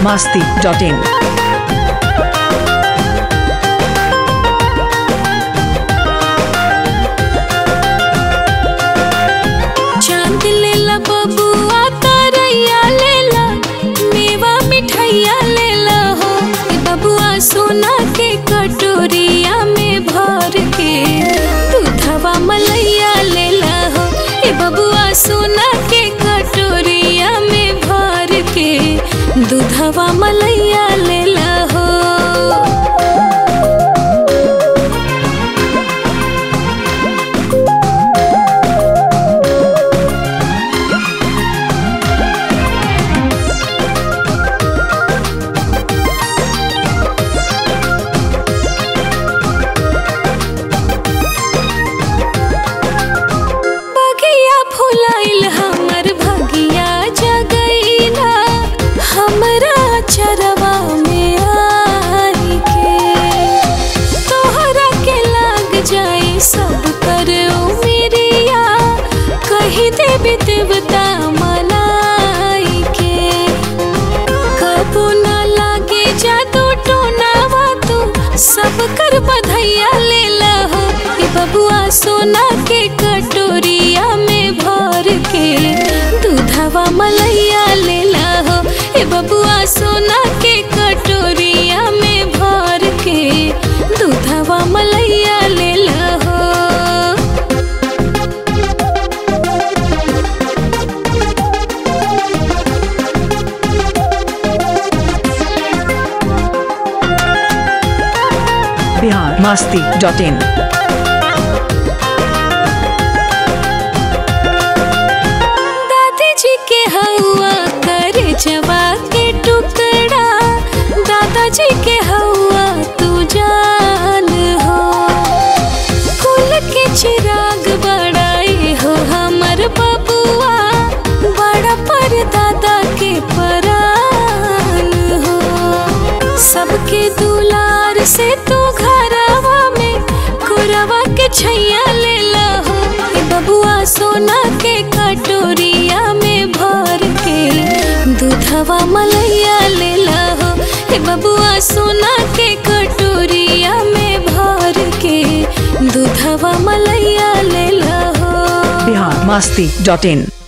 biharmasti.in। चांद लेला बबुआ तरैया लेला, मेवा मिठाइया लेला हो बबुआ सोना के कटोरिया में भर के, दूधवा मलैया लेला हो बबुआ सोना के कटोरिया में भर के, दूधवा मलैया लेला हो। फुलाइल हमर भगिया जगैला, हमरा चरवा में आई के, तोहरा के लाग जाई सब कर उमिरिया, कही देवी देवता मलाई के, कबो न लागे जादू टोनावा तू सब कर बधैया लेला हो बबुआ सोना के कटोरिया में भर के, दूधवा मलैया लेला हो बबुआ सोना के कटोरिया में भर के, दूधवा मलैया लेला हो। biharmasti.in। के हवा करे जवा के टुकड़ा, दादाजी के हवा तू जान हो, कुल के चिराग बड़ाई हो हमर बबुआ, बड़ा पर दादा के परान हो, सबके दुलार से तू घरवा में कुरवा के छैया लेला हो बबुआ सोना के कटोरिया में भर के, दूधवा मलैया लेला हो बबुआ सोना के कटोरिया में भर के, दूधवा मलैया लेला हो। biharmasti.in।